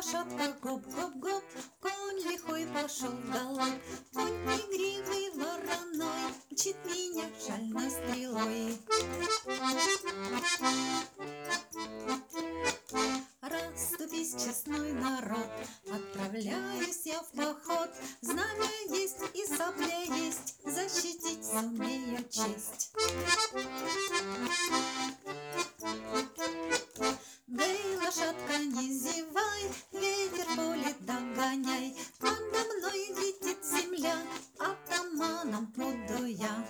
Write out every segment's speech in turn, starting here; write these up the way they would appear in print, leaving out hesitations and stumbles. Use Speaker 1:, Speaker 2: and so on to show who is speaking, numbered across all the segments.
Speaker 1: лошадка, гоп-гоп-гоп, конь лихой пошел в галоп. Конь игривый вороной мчит меня шальной стрелой. Расступись, честной народ, отправляюсь я в поход. Знамя есть и сабля есть, защитить сумею честь. Эй, лошадка, не зевай, ветер поле догоняй. Надо мной летит земля, атаманом буду я.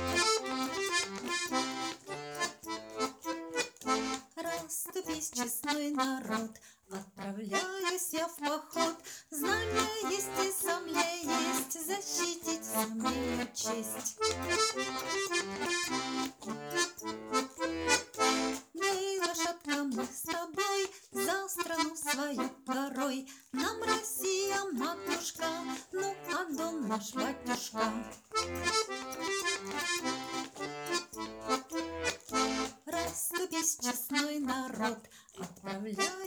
Speaker 1: Расступись, честной народ, отправляюсь я в поход. Знамя есть и сабля есть, защитить сумею честь. Эй, лошадка, мы с тобой за страну свою горой. Нам Россия матушка, ну а дом наш батюшка. Расступись, честной народ, отправляй